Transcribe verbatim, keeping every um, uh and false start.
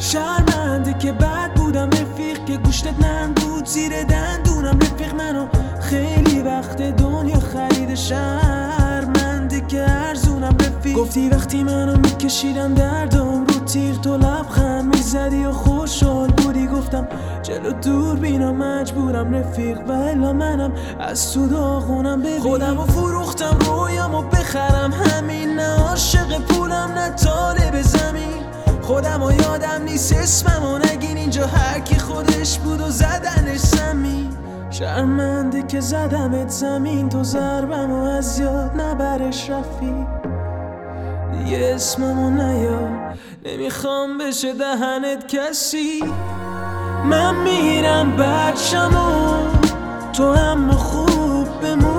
شرمنده که بد بودم رفیق، که گوشتت نرم بود زیر دندونم رفیق. منو خیلی وقت دنیا خرید، شرمنده که ارزونم رفیق. گفتی وقتی منو میکشیدم دردم رو تیغ، تو لبخند میزدی و خوشحال بودی. گفتم جلو دور بینم مجبورم رفیق، و الا منم از تو داغونم. ببین خودم و فروختم رویامو بخرم همین، نه عاشق پولم نه طالب زمین. خودم و یادم نیست اسممو نگین، اینجا هر کی خودش بود و زدنش زمین. شرمنده که زدمت زمین، تو ضربمو از یاد نبرش رفیق. دیگه اسممو نیار، نمیخوام بشه دهنت کسی. من میرم بچمو، تو هم خوب بمون.